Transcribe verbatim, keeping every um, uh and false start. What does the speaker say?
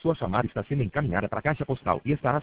Sua chamada está sendo encaminhada para a caixa postal e estará